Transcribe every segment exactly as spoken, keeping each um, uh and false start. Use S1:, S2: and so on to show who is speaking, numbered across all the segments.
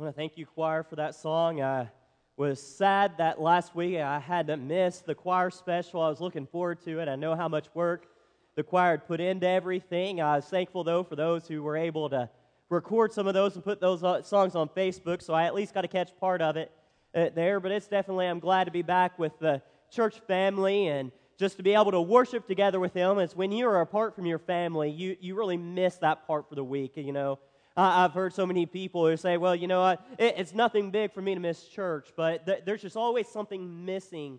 S1: I want to thank you, choir, for that song. I was sad that last week I had to miss the choir special. I was looking forward to it. I know how much work the choir had put into everything. I was thankful, though, for those who were able to record some of those and put those uh, songs on Facebook, so I at least got to catch part of it uh, there. But it's definitely, I'm glad to be back with the church family and just to be able to worship together with them. It's when you are apart from your family, you, you really miss that part for the week, you know. Uh, I've heard so many people who say, well, you know what, it, it's nothing big for me to miss church, but th- there's just always something missing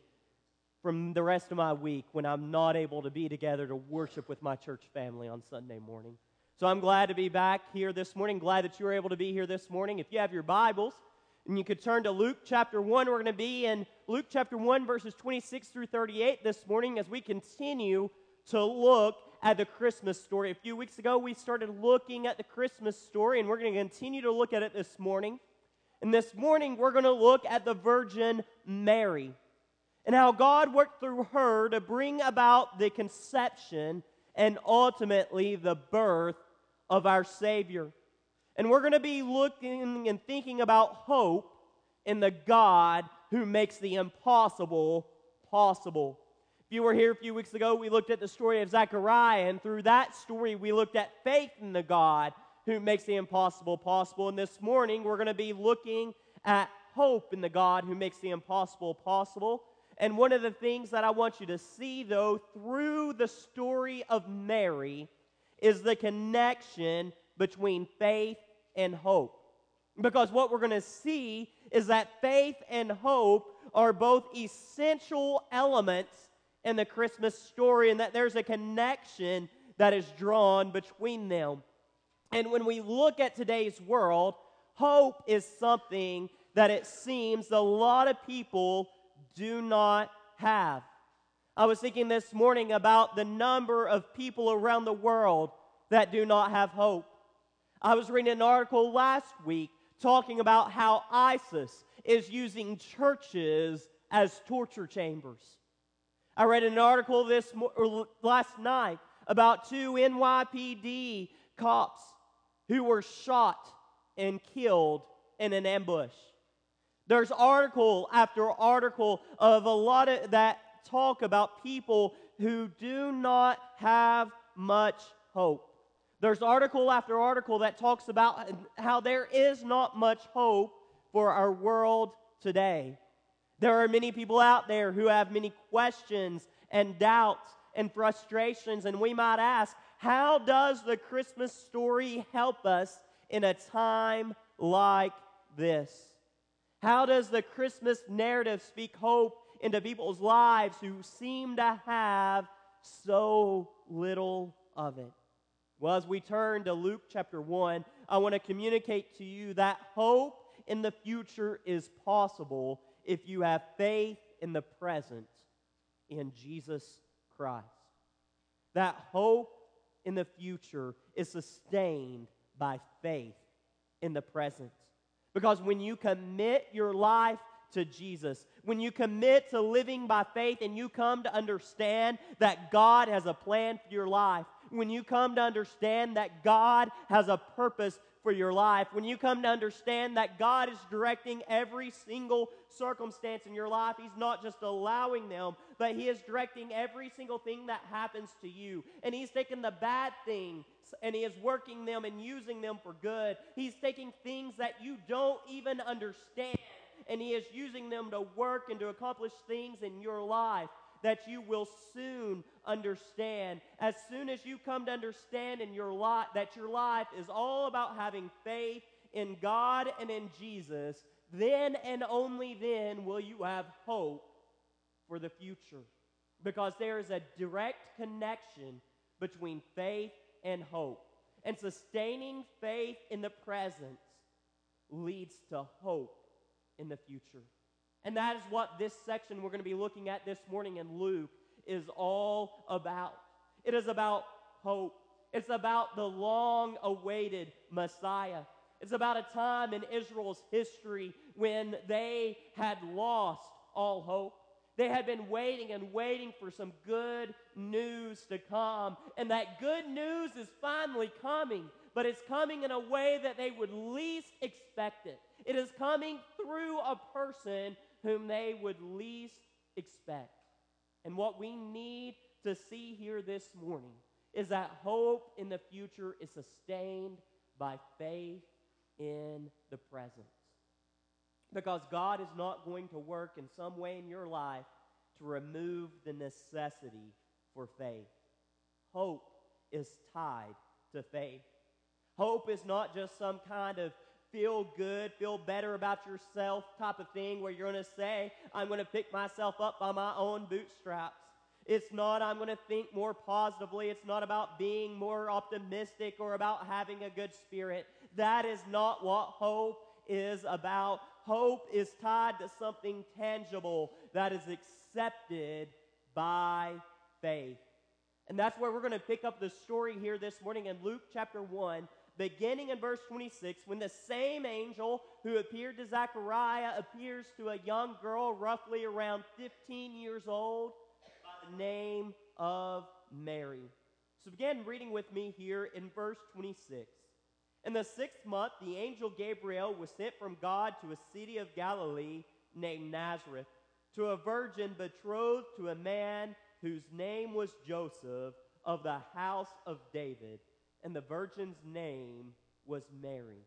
S1: from the rest of my week when I'm not able to be together to worship with my church family on Sunday morning. So I'm glad to be back here this morning, glad that you were able to be here this morning. If you have your Bibles, and you could turn to Luke chapter one, we're going to be in Luke chapter one, verses twenty-six through thirty-eight this morning as we continue to look at the Christmas story. A few weeks ago, we started looking at the Christmas story, and we're going to continue to look at it this morning. And this morning, we're going to look at the Virgin Mary and how God worked through her to bring about the conception and ultimately the birth of our Savior. And we're going to be looking and thinking about hope in the God who makes the impossible possible. If you were here a few weeks ago, we looked at the story of Zechariah, and through that story, we looked at faith in the God who makes the impossible possible. And this morning, we're going to be looking at hope in the God who makes the impossible possible. And one of the things that I want you to see, though, through the story of Mary is the connection between faith and hope. Because what we're going to see is that faith and hope are both essential elements in the Christmas story, and that there's a connection that is drawn between them. And when we look at today's world, hope is something that it seems a lot of people do not have. I was thinking this morning about the number of people around the world that do not have hope. I was reading an article last week talking about how ISIS is using churches as torture chambers. I read an article this or last night about two N Y P D cops who were shot and killed in an ambush. There's article after article of a lot of that talk about people who do not have much hope. There's article after article that talks about how there is not much hope for our world today. There are many people out there who have many questions and doubts and frustrations, and we might ask, how does the Christmas story help us in a time like this? How does the Christmas narrative speak hope into people's lives who seem to have so little of it? Well, as we turn to Luke chapter one, I want to communicate to you that hope in the future is possible if you have faith in the present in Jesus Christ. That hope in the future is sustained by faith in the present. Because when you commit your life to Jesus, when you commit to living by faith and you come to understand that God has a plan for your life, when you come to understand that God has a purpose for your life, when you come to understand that God is directing every single circumstance in your life, He's not just allowing them, but He is directing every single thing that happens to you. And He's taking the bad things and He is working them and using them for good. He's taking things that you don't even understand, and He is using them to work and to accomplish things in your life that you will soon understand. As soon as you come to understand in your life that your life is all about having faith in God and in Jesus, then and only then will you have hope for the future. Because there is a direct connection between faith and hope. And sustaining faith in the present leads to hope in the future. And that is what this section we're going to be looking at this morning in Luke is all about. It is about hope. It's about the long-awaited Messiah. It's about a time in Israel's history when they had lost all hope. They had been waiting and waiting for some good news to come. And that good news is finally coming. but it's coming in a way that they would least expect it. It is coming through a person whom they would least expect. And what we need to see here this morning is that hope in the future is sustained by faith in the present. Because God is not going to work in some way in your life to remove the necessity for faith. Hope is tied to faith. Hope is not just some kind of feel good, feel better about yourself type of thing where you're going to say, I'm going to pick myself up by my own bootstraps. It's not, I'm going to think more positively. It's not about being more optimistic or about having a good spirit. That is not what hope is about. Hope is tied to something tangible that is accepted by faith. And that's where we're going to pick up the story here this morning in Luke chapter one, beginning in verse twenty-six, when the same angel who appeared to Zechariah appears to a young girl roughly around fifteen years old by the name of Mary. So begin reading with me here in verse twenty-six. In the sixth month, the angel Gabriel was sent from God to a city of Galilee named Nazareth, to a virgin betrothed to a man whose name was Joseph, of the house of David, and the virgin's name was Mary.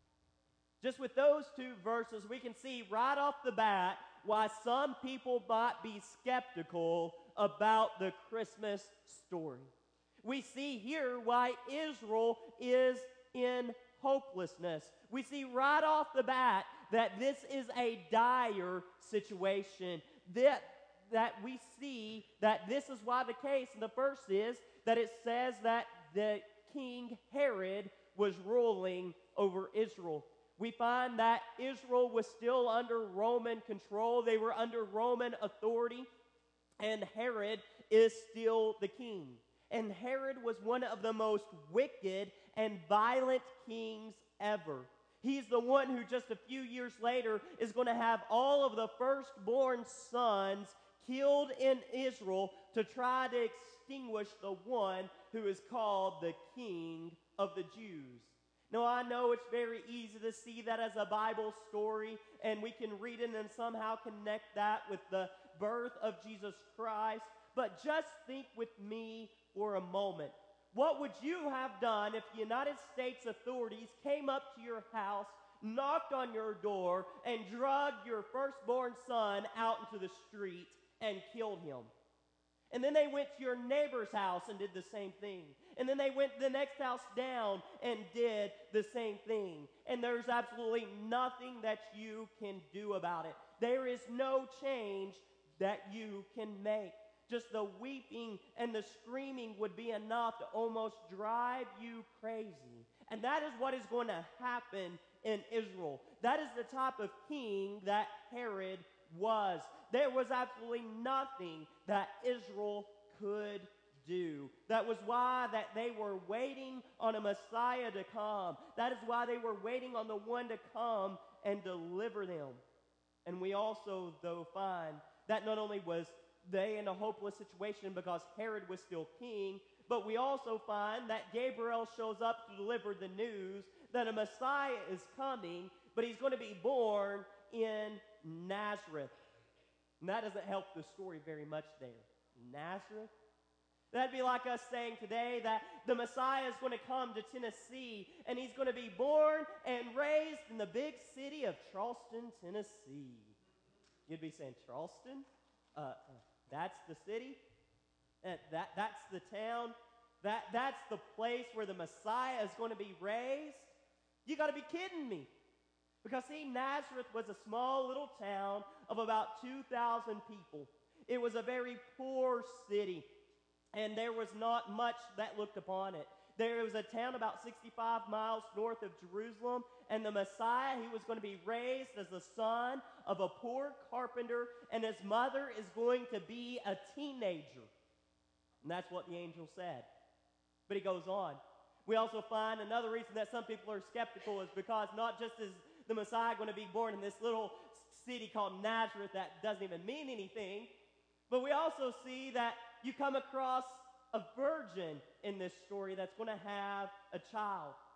S1: Just with those two verses, we can see right off the bat why some people might be skeptical about the Christmas story. We see here why Israel is in hopelessness. We see right off the bat that this is a dire situation. That, that we see that this is why the case. And the first is that it says that the King Herod was ruling over Israel. We find that Israel was still under Roman control. They were under Roman authority, and Herod is still the king. And Herod was one of the most wicked and violent kings ever. He's the one who just a few years later is going to have all of the firstborn sons killed in Israel to try to extinguish the one who is called the King of the Jews. Now, I know it's very easy to see that as a Bible story, and we can read it and somehow connect that with the birth of Jesus Christ. But just think with me for a moment. What would you have done if the United States authorities came up to your house, knocked on your door, and dragged your firstborn son out into the street and killed him? And then they went to your neighbor's house and did the same thing. And then they went to the next house down and did the same thing. And there's absolutely nothing that you can do about it. There is no change that you can make. Just the weeping and the screaming would be enough to almost drive you crazy. And that is what is going to happen in Israel. That is the type of king that Herod was. There was absolutely nothing that Israel could do. That was why that they were waiting on a Messiah to come. That is why they were waiting on the one to come and deliver them. And we also, though, find that not only was they in a hopeless situation because Herod was still king, but we also find that Gabriel shows up to deliver the news that a Messiah is coming, but he's going to be born in Nazareth. And that doesn't help the story very much there. Nazareth? That'd be like us saying today that the Messiah is going to come to Tennessee, and he's going to be born and raised in the big city of Charleston, Tennessee. You'd be saying, Charleston? Uh, uh, that's the city? Uh, that, that's the town? That, that's the place where the Messiah is going to be raised? You got to be kidding me. Because, see, Nazareth was a small little town of about two thousand people. It was a very poor city, and there was not much that looked upon it. There was a town about sixty-five miles north of Jerusalem, and the Messiah, he was going to be raised as the son of a poor carpenter, and his mother is going to be a teenager. And that's what the angel said. But he goes on. We also find another reason that some people are skeptical is because not just is the Messiah going to be born in this little city called Nazareth that doesn't even mean anything, but we also see that you come across a virgin in this story that's going to have a child.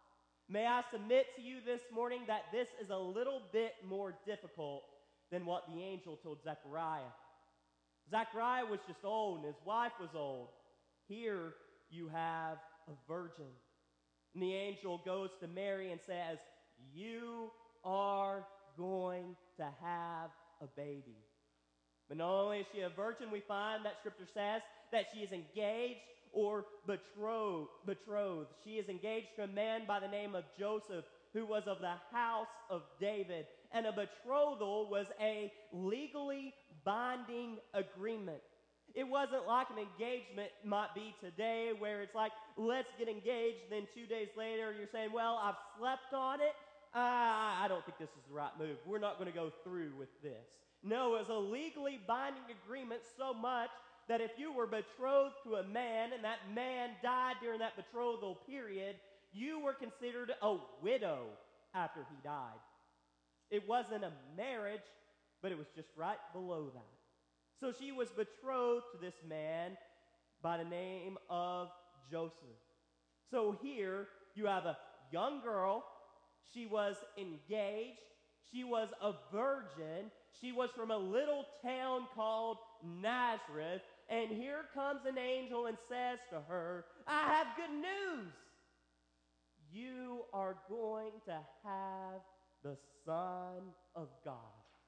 S1: May I submit to you this morning that this is a little bit more difficult than what the angel told Zechariah. Zechariah was just old and his wife was old. Here you have a virgin. And the angel goes to Mary and says, you are going to have a baby. But not only is she a virgin, we find that Scripture says that she is engaged or betrothed. betrothed. She is engaged to a man by the name of Joseph, who was of the house of David. And a betrothal was a legally binding agreement. It wasn't like an engagement might be today, where it's like, let's get engaged, then two days later you're saying, well, I've slept on it. Uh, I don't think this is the right move. We're not going to go through with this. No, it was a legally binding agreement, so much that if you were betrothed to a man and that man died during that betrothal period, you were considered a widow after he died. It wasn't a marriage, but it was just right below that. So she was betrothed to this man by the name of Joseph. So here you have a young girl. She was engaged. She was a virgin. She was from a little town called Nazareth. And here comes an angel and says to her, I have good news. You are going to have the Son of God.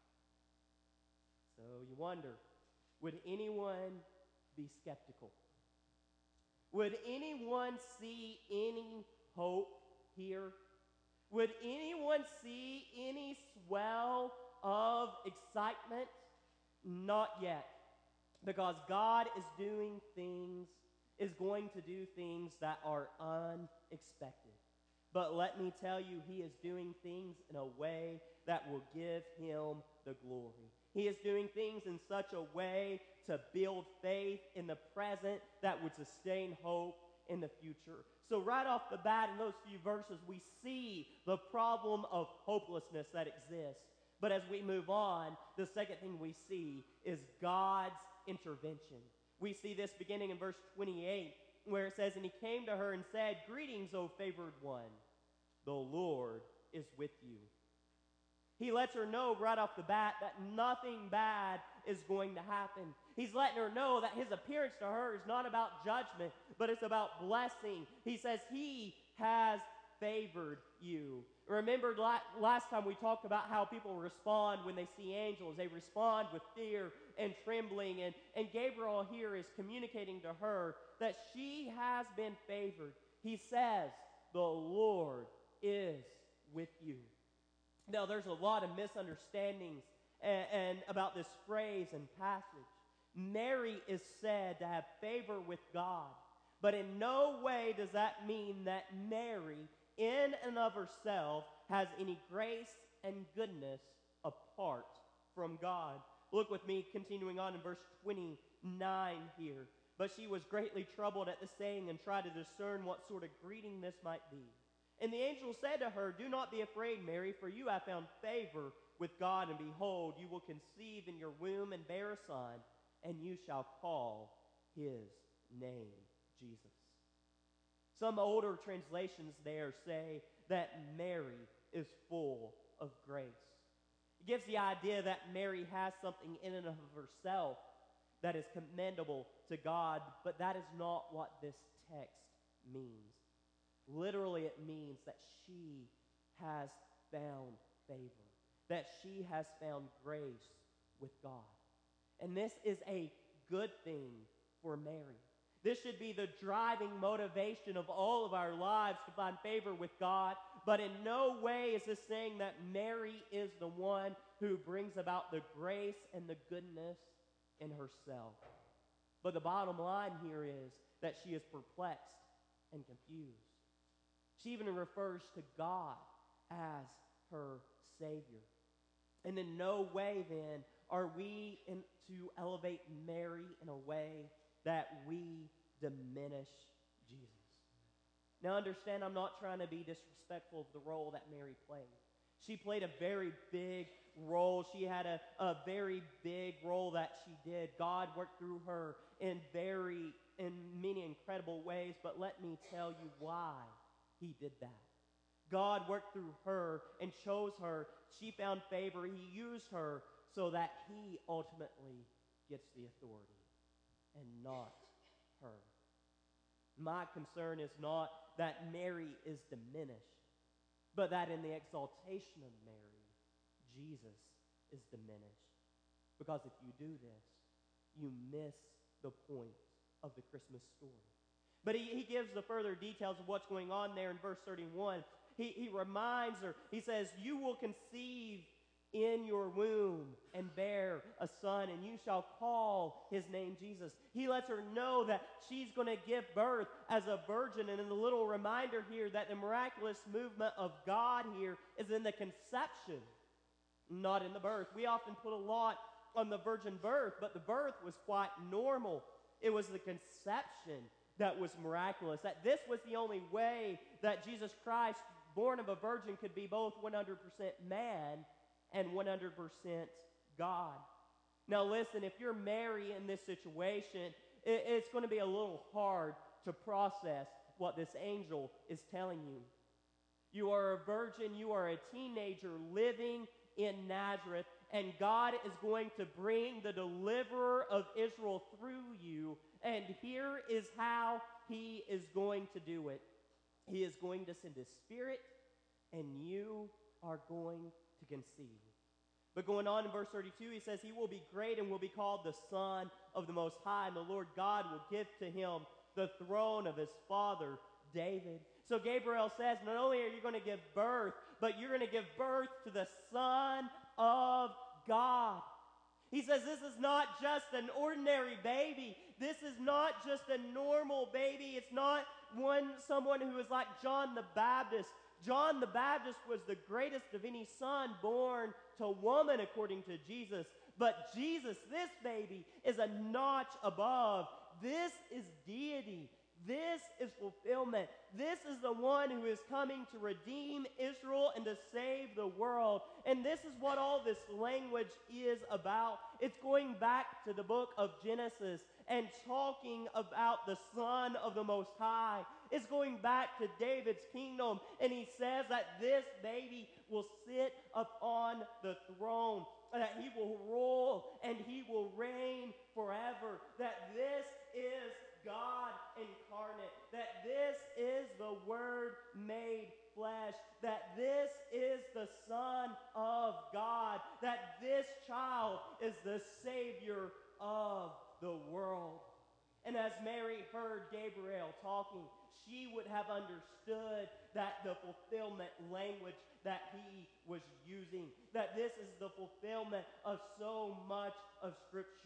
S1: So you wonder, would anyone be skeptical? Would anyone see any hope here? Would anyone see any swell of excitement? Not yet. Because God is doing things, is going to do things that are unexpected. But let me tell you, he is doing things in a way that will give him the glory. He is doing things in such a way to build faith in the present that would sustain hope in the future. So right off the bat in those few verses, we see the problem of hopelessness that exists. But as we move on, the second thing we see is God's intervention. We see this beginning in verse twenty-eight, where it says, and he came to her and said, greetings, O favored one. The Lord is with you. He lets her know right off the bat that nothing bad is going to happen. He's letting her know that his appearance to her is not about judgment, but it's about blessing. He says he has favored you. Remember last time we talked about how people respond when they see angels. They respond with fear and trembling. And, and Gabriel here is communicating to her that she has been favored. He says, the Lord is with you. Now, there's a lot of misunderstandings and, and about this phrase and passage. Mary is said to have favor with God, but in no way does that mean that Mary, in and of herself, has any grace and goodness apart from God. Look with me, continuing on in verse twenty-nine here. But she was greatly troubled at the saying and tried to discern what sort of greeting this might be. And the angel said to her, do not be afraid, Mary, for you have found favor with God, and behold, you will conceive in your womb and bear a son, and you shall call his name Jesus. Some older translations there say that Mary is full of grace. It gives the idea that Mary has something in and of herself that is commendable to God, but that is not what this text means. Literally, it means that she has found favor, that she has found grace with God. And this is a good thing for Mary. This should be the driving motivation of all of our lives, to find favor with God. But in no way is this saying that Mary is the one who brings about the grace and the goodness in herself. But the bottom line here is that she is perplexed and confused. She even refers to God as her Savior. And in no way, then, are we in, to elevate Mary in a way that we diminish Jesus. Now understand, I'm not trying to be disrespectful of the role that Mary played. She played a very big role. She had a, a very big role that she did. God worked through her in very, in many incredible ways, but let me tell you why he did that. God worked through her and chose her. She found favor. He used her so that he ultimately gets the authority and not her. My concern is not that Mary is diminished, but that in the exaltation of Mary, Jesus is diminished. Because if you do this, you miss the point of the Christmas story. But he, he gives the further details of what's going on there in verse thirty-one. He, he reminds her, he says, you will conceive in your womb and bear a son, and you shall call his name Jesus. He lets her know that she's going to give birth as a virgin. And in the little reminder here that the miraculous movement of God here is in the conception, not in the birth. We often put a lot on the virgin birth, but the birth was quite normal. It was the conception that was miraculous, that this was the only way that Jesus Christ, born of a virgin, could be both one hundred percent man and one hundred percent God. Now listen, if you're Mary in this situation, it, it's going to be a little hard to process what this angel is telling you. You are a virgin, you are a teenager living in Nazareth, and God is going to bring the deliverer of Israel through you, and here is how he is going to do it. He is going to send his Spirit, and you are going to conceive. But going on in verse thirty-two, he says, he will be great and will be called the Son of the Most High, and the Lord God will give to him the throne of his father David. So Gabriel says, not only are you going to give birth, but you're going to give birth to the Son of God. He says this is not just an ordinary baby. This is not just a normal baby. It's not one someone who is like John the Baptist. John the Baptist was the greatest of any son born to woman, according to Jesus. But Jesus, this baby, is a notch above. This is deity. This is fulfillment. This is the one who is coming to redeem Israel and to save the world. And this is what all this language is about. It's going back to the book of Genesis and talking about the Son of the Most High. It's going back to David's kingdom, and he says that this baby will sit upon the throne, that he will rule and he will reign forever, that this is God incarnate, that this is the Word made flesh, that this is the Son of God, that this child is the Savior of the world. And as Mary heard Gabriel talking, she would have understood that the fulfillment language that he was using, that this is the fulfillment of so much of Scripture.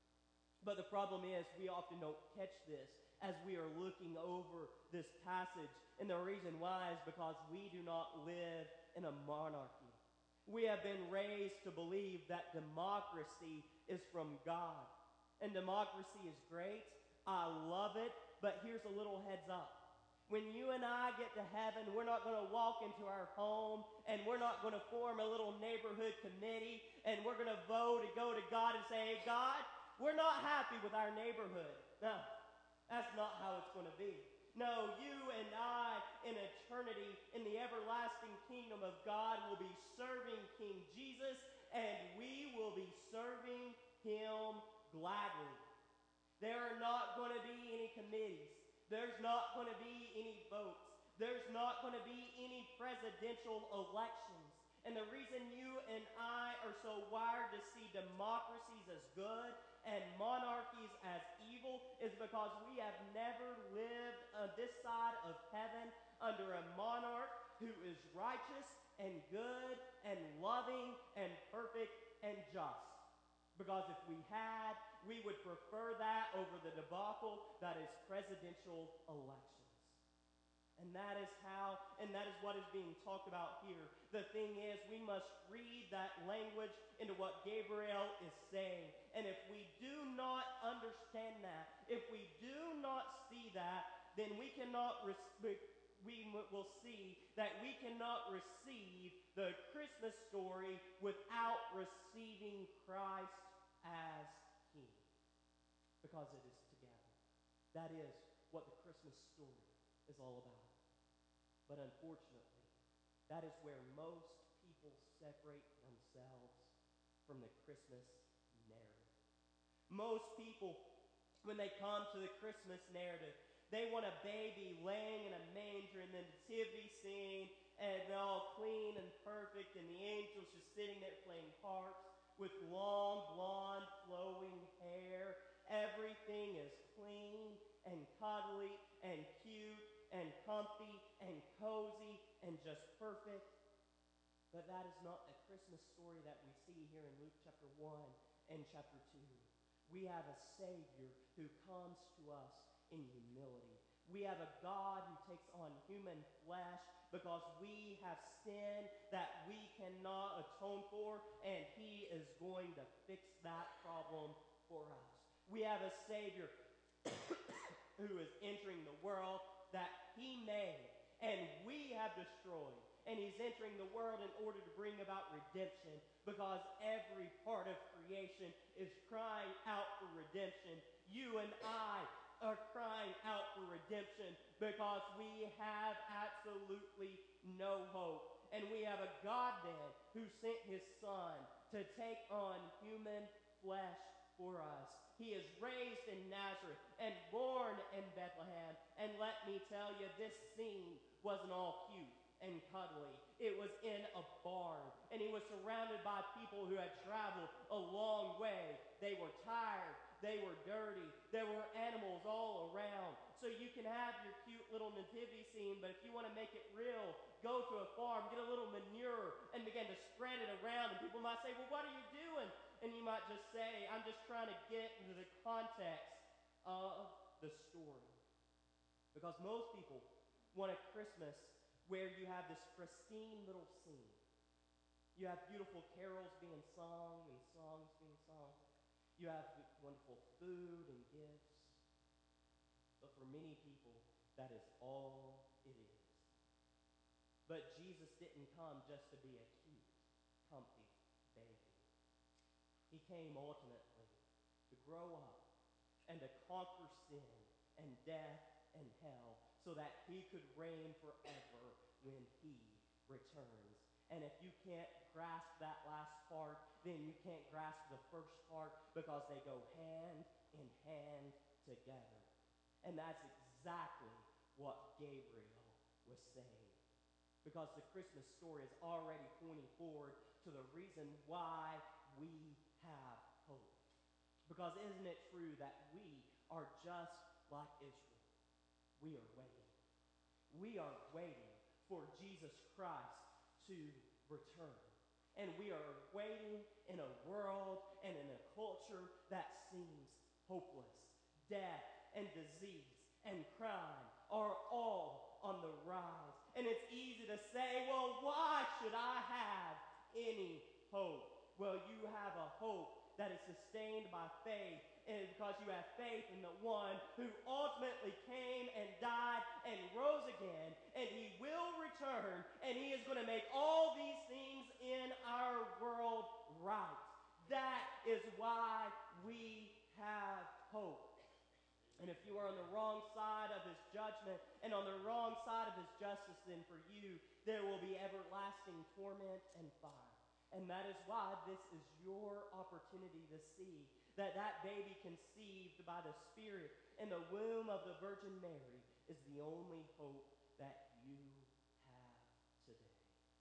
S1: But the problem is we often don't catch this as we are looking over this passage. And the reason why is because we do not live in a monarchy. We have been raised to believe that democracy is from God. And democracy is great. I love it. But here's a little heads up. When you and I get to heaven, we're not going to walk into our home and we're not going to form a little neighborhood committee and we're going to vote and go to God and say, hey, God, we're not happy with our neighborhood. No, that's not how it's going to be. No, you and I in eternity in the everlasting kingdom of God will be serving King Jesus, and we will be serving him gladly. There are not going to be any committees. There's not going to be any votes. There's not going to be any presidential elections. And the reason you and I are so wired to see democracies as good and monarchies as evil is because we have never lived on this side of heaven under a monarch who is righteous and good and loving and perfect and just. Because if we had, we would prefer that over the debacle that is presidential elections. And that is how, and that is what is being talked about here. The thing is, we must read that language into what Gabriel is saying. And if we do not understand that, if we do not see that, then we cannot, res- we will see that we cannot receive the Christmas story without receiving Christ as King. Because it is together. That is what the Christmas story is all about. But unfortunately, That is where most people separate themselves from the Christmas narrative. Most people, when they come to the Christmas narrative, they want a baby laying in a manger and the nativity scene, and they're all clean and perfect, and the angels just sitting there playing harps with long, blonde, flowing hair. Everything is clean and cuddly and cute and comfy and cozy and just perfect. But that is not the Christmas story that we see here in Luke chapter one and chapter two. We have a Savior who comes to us in humility. We have a God who takes on human flesh because we have sin that we cannot atone for, and he is going to fix that problem for us. We have a Savior who is entering the world that he made and we have destroyed. And he's entering the world in order to bring about redemption, because every part of creation is crying out for redemption. You and I are crying out for redemption because we have absolutely no hope. And we have a God then who sent his Son to take on human flesh for us. He is raised in Nazareth and born in Bethlehem. And let me tell you, this scene wasn't all cute and cuddly. It was in a barn, and he was surrounded by people who had traveled a long way. They were tired, they were dirty, there were animals all around. So you can have your cute little nativity scene, but if you want to make it real, go to a farm, get a little manure, and begin to spread it around. And people might say, well, what are you doing? And you might just say, I'm just trying to get into the context of the story. Because most people want a Christmas where you have this pristine little scene. You have beautiful carols being sung and songs being sung. You have wonderful food and gifts. But for many people, that is all it is. But Jesus didn't come just to be a cute, comfy baby. He came ultimately to grow up and to conquer sin and death and hell so that he could reign forever when he returns. And if you can't grasp that last part, then you can't grasp the first part, because they go hand in hand together. And that's exactly what Gabriel was saying. Because the Christmas story is already pointing forward to the reason why we have hope. Because isn't it true that we are just like Israel? We are waiting. We are waiting for Jesus Christ to return. And we are waiting in a world and in a culture that seems hopeless. Death and disease and crime are all on the rise. And it's easy to say, well, why should I have any hope? Well, you have a hope that is sustained by faith, and because you have faith in the one who ultimately came and died and rose again, and he will return, and he is going to make all these things in our world right. That is why we have hope. And if you are on the wrong side of his judgment and on the wrong side of his justice, then for you there will be everlasting torment and fire. And that is why this is your opportunity to see that that baby conceived by the Spirit in the womb of the Virgin Mary is the only hope that you have today.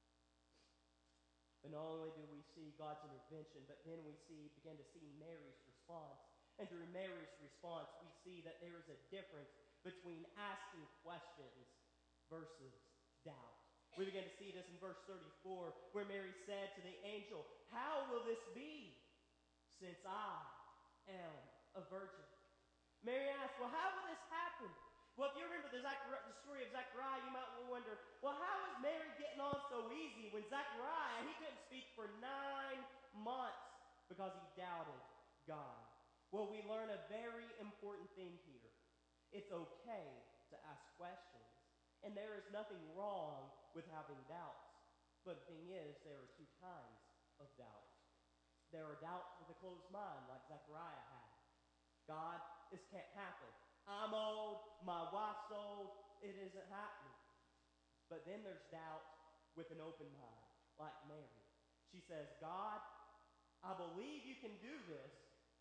S1: But not only do we see God's intervention, but then we see begin to see Mary's response. And through Mary's response, we see that there is a difference between asking questions versus doubt. We begin to see this in verse thirty-four, where Mary said to the angel, "How will this be, since I am a virgin?" Mary asked, well, how will this happen? Well, if you remember the, Zachari- the story of Zechariah, you might wonder, well, how is Mary getting on so easy when Zechariah, he couldn't speak for nine months because he doubted God? Well, we learn a very important thing here. It's okay to ask questions, and there is nothing wrong with having doubts. But the thing is, there are two kinds of doubts. There are doubts with a closed mind, like Zechariah had. God, this can't happen. I'm old, my wife's old, it isn't happening. But then there's doubt with an open mind, like Mary. She says, God, I believe you can do this,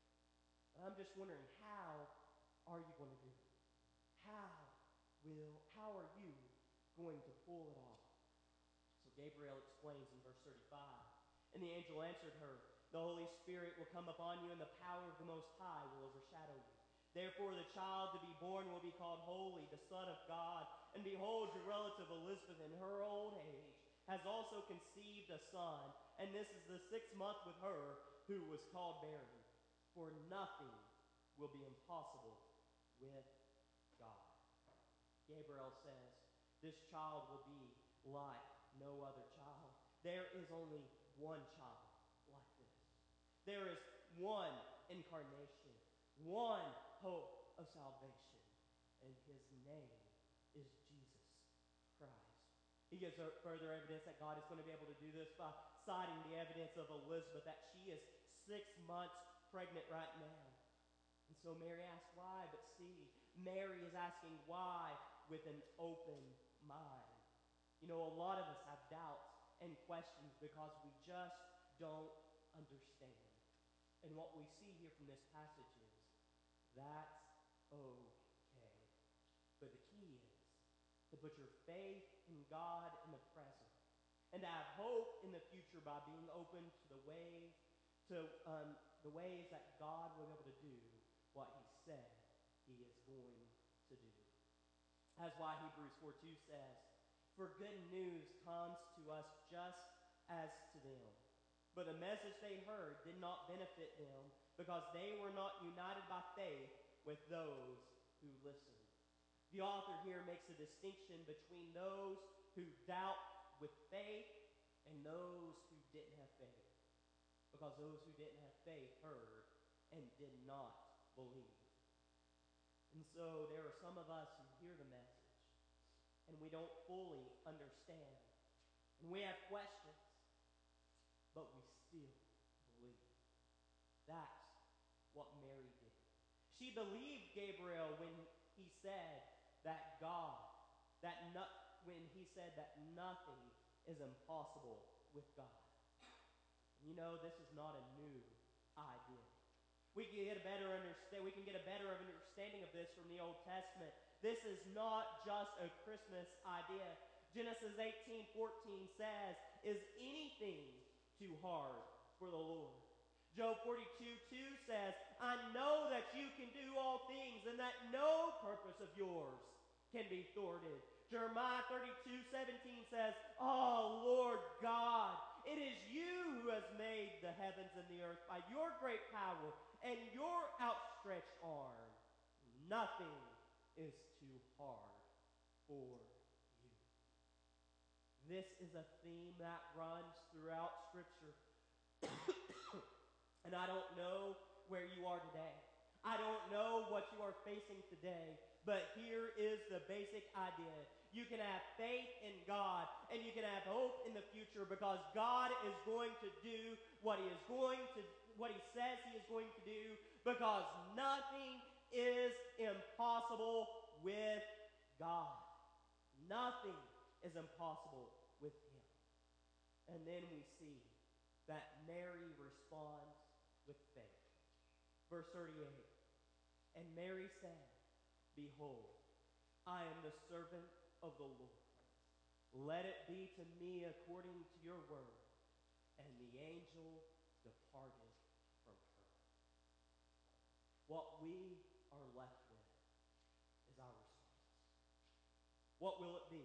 S1: but I'm just wondering, how are you going to do it? How will, how are you going to pull it off? So Gabriel explains in verse thirty-five, and the angel answered her, the Holy Spirit will come upon you, and the power of the Most High will overshadow you. Therefore the child to be born will be called Holy, the Son of God. And behold, your relative Elizabeth in her old age has also conceived a son, and this is the sixth month with her who was called barren. For nothing will be impossible with God. Gabriel says, this child will be like no other child. There is only one child like this. There is one incarnation, one hope of salvation, and his name is Jesus Christ. He gives further evidence that God is going to be able to do this by citing the evidence of Elizabeth, that she is six months pregnant right now. And so Mary asks why, but see, Mary is asking why with an open mind. You know, a lot of us have doubts and questions because we just don't understand. And what we see here from this passage is, that's okay. But the key is to put your faith in God in the present, and to have hope in the future by being open to the ways, to um, the ways that God will be able to do what he said he is going to do. That's why Hebrews four two says, for good news comes to us just as to them. But the message they heard did not benefit them, because they were not united by faith with those who listened. The author here makes a distinction between those who doubt with faith and those who didn't have faith. Because those who didn't have faith heard and did not believe. And so there are some of us who hear the message and we don't fully understand. And we have questions, but we still believe. That's what Mary did. She believed Gabriel when he said that God, that no, when he said that nothing is impossible with God. You know, this is not a new idea. We can get a better understand. We can get a better understanding of this from the Old Testament. This is not just a Christmas idea. Genesis eighteen fourteen says, "Is anything too hard for the Lord?" Job forty-two two says, "I know that you can do all things, and that no purpose of yours can be thwarted." Jeremiah thirty-two seventeen says, "Oh, Lord God, it is you who has made the heavens and the earth by your great power and your outstretched arm. Nothing is too hard for you." This is a theme that runs throughout Scripture. And I don't know where you are today. I don't know what you are facing today. But here is the basic idea. You can have faith in God, and you can have hope in the future, because God is going to do what he is going to what he says he is going to do, because nothing is impossible with God. Nothing is impossible with him. And then we see that Mary responds with faith. Verse thirty-eight, "And Mary said, Behold, I am the servant of the Lord. Let it be to me according to your word." And the angel departed from her. What we are left with is our response. What will it be?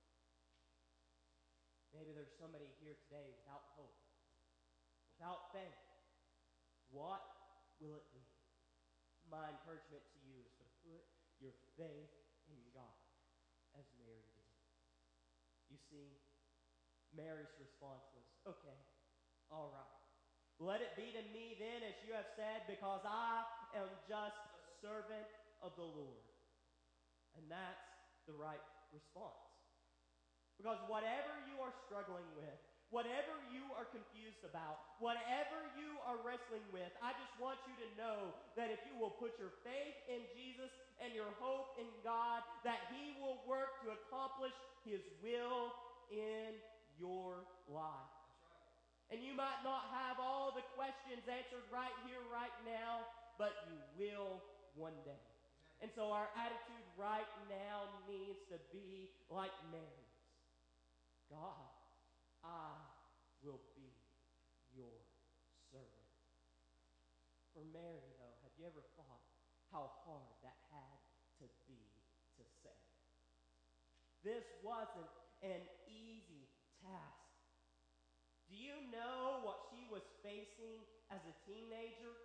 S1: Maybe there's somebody here today without hope, without faith. What will it be? My encouragement to you is to put your faith in God, as Mary did. You see, Mary's response was, "Okay, all right. Let it be to me then as you have said, because I am just a servant of the Lord." And that's the right response. Because whatever you are struggling with, whatever you are confused about, whatever you are wrestling with, I just want you to know that if you will put your faith in Jesus and your hope in God, that he will work to accomplish his will in your life. And you might not have all the questions answered right here, right now, but you will one day. And so our attitude right now needs to be like Mary's. God, I will be your servant. For Mary, though, have you ever thought how hard that had to be to say? This wasn't an easy task. Do you know what she was facing as a teenager?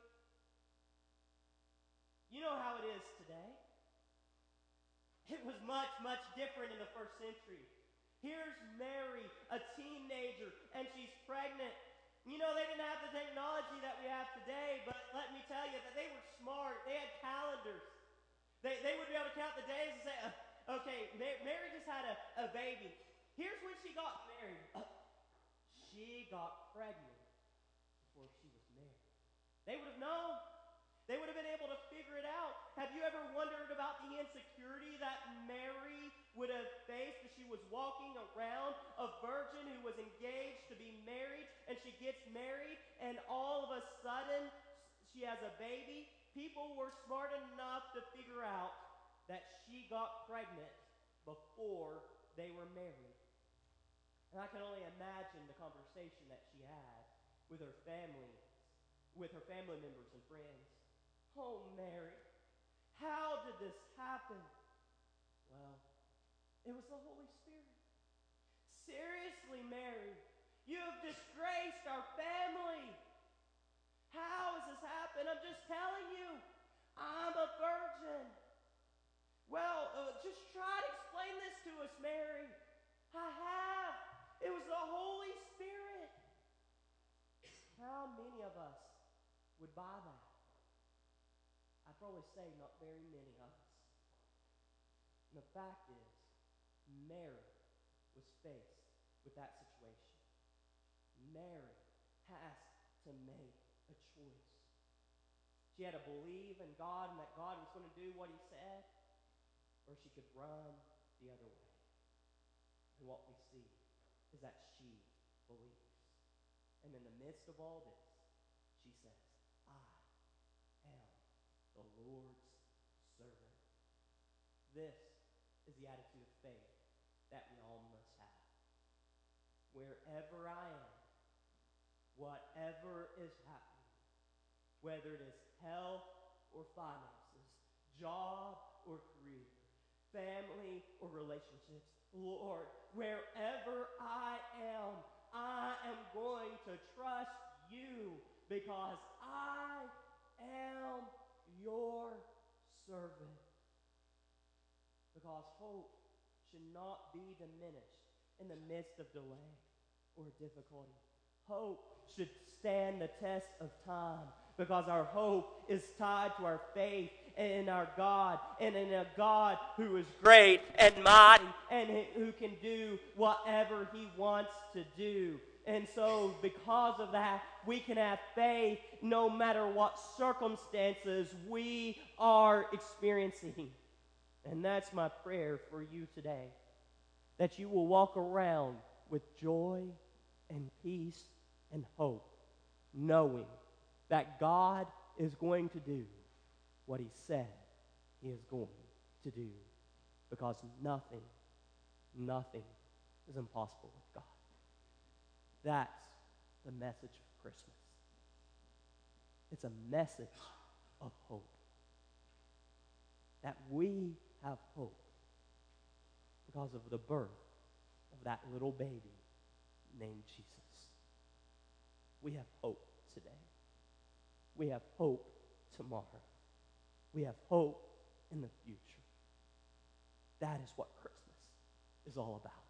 S1: You know how it is today. It was much, much different in the first century. Here's Mary, a teenager, and she's pregnant. You know, they didn't have the technology that we have today, but let me tell you that they were smart. They had calendars. They, they would be able to count the days and say, uh, okay, Mary just had a, a baby. Here's when she got married. Uh, she got pregnant before she was married. They would have known. They would have been able to figure it out. Have you ever wondered about the insecurity that Mary would have faced as she was walking around, a virgin who was engaged to be married, and she gets married, and all of a sudden she has a baby? People were smart enough to figure out that she got pregnant before they were married. And I can only imagine the conversation that she had with her family, with her family members and friends. Oh, Mary, how did this happen? Well, it was the Holy Spirit. Seriously, Mary, you have disgraced our family. How has this happened? I'm just telling you, I'm a virgin. Well, uh, just try to explain this to us, Mary. I have. It was the Holy Spirit. How many of us would buy that? I'd probably say not very many of us. And the fact is, Mary was faced with that situation. Mary has to make a choice. She had to believe in God and that God was going to do what he said, or she could run the other way. And what we see is that she believes. And in the midst of all this, she says, I am the Lord's servant. This is the attitude of faith that we all must have. Wherever I am, whatever is happening, whether it is health or finances, job or career, family or relationships, Lord, wherever I am, I am going to trust you because I am your servant. Because hope should not be diminished in the midst of delay or difficulty. Hope should stand the test of time because our hope is tied to our faith in our God and in a God who is great and mighty and who can do whatever he wants to do. And so because of that, we can have faith no matter what circumstances we are experiencing. And that's my prayer for you today, that you will walk around with joy and peace and hope, knowing that God is going to do what he said he is going to do, because nothing, nothing is impossible with God. That's the message of Christmas. It's a message of hope. That we have hope because of the birth of that little baby named Jesus. We have hope today. We have hope tomorrow. We have hope in the future. That is what Christmas is all about.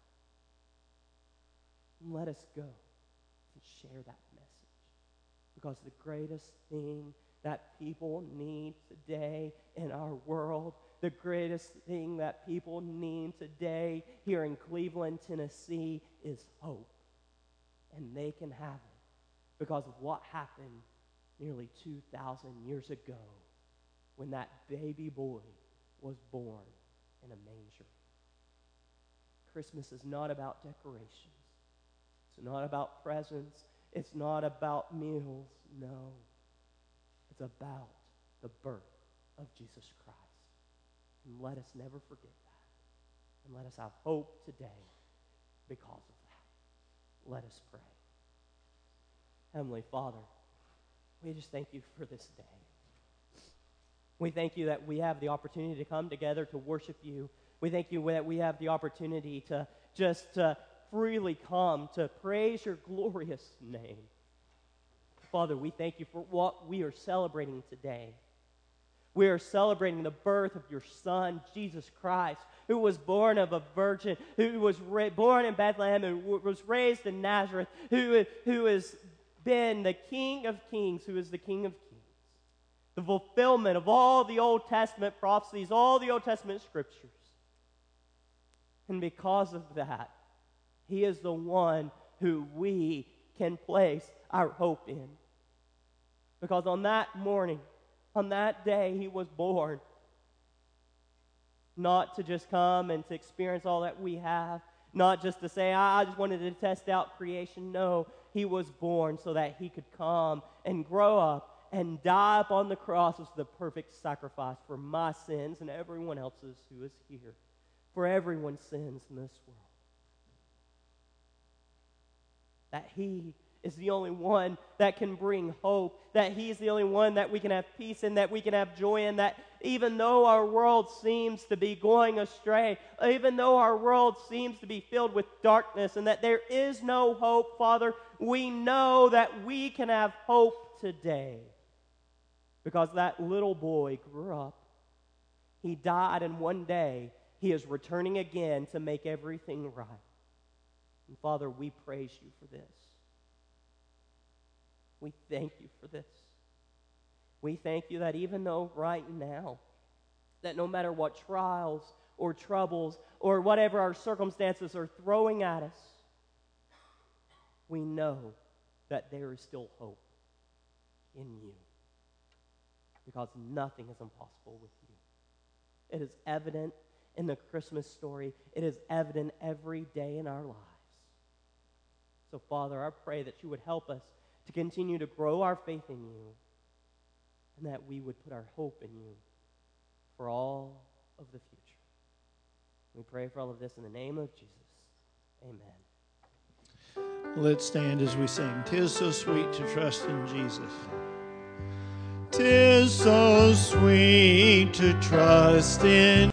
S1: And let us go and share that message, because the greatest thing that people need today in our world, the greatest thing that people need today here in Cleveland, Tennessee, is hope. And they can have it because of what happened nearly two thousand years ago when that baby boy was born in a manger. Christmas is not about decorations. It's not about presents. It's not about meals. No. It's about the birth of Jesus Christ. And let us never forget that. And let us have hope today because of that. Let us pray. Heavenly Father, we just thank you for this day. We thank you that we have the opportunity to come together to worship you. We thank you that we have the opportunity to just to freely come to praise your glorious name. Father, we thank you for what we are celebrating today. We are celebrating the birth of your Son, Jesus Christ, who was born of a virgin, who was ra- born in Bethlehem and w- was raised in Nazareth, who, who has been the King of Kings, who is the King of Kings. The fulfillment of all the Old Testament prophecies, all the Old Testament scriptures. And because of that, he is the one who we can place our hope in. Because on that morning, on that day, he was born. Not to just come and to experience all that we have. Not just to say, I just wanted to test out creation. No, he was born so that he could come and grow up and die upon the cross as the perfect sacrifice for my sins and everyone else's who is here. For everyone's sins in this world. That he is the only one that can bring hope. That he is the only one that we can have peace in, that we can have joy in. That even though our world seems to be going astray, even though our world seems to be filled with darkness, and that there is no hope, Father, we know that we can have hope today. Because that little boy grew up. He died, and one day he is returning again to make everything right. And Father, we praise you for this. We thank you for this. We thank you that even though right now, that no matter what trials or troubles or whatever our circumstances are throwing at us, we know that there is still hope in you. Because nothing is impossible with you. It is evident in the Christmas story. It is evident every day in our lives. So, Father, I pray that you would help us to continue to grow our faith in you and that we would put our hope in you for all of the future. We pray for all of this in the name of Jesus. Amen.
S2: Let's stand as we sing. 'Tis so sweet to trust in Jesus. 'Tis so sweet to trust in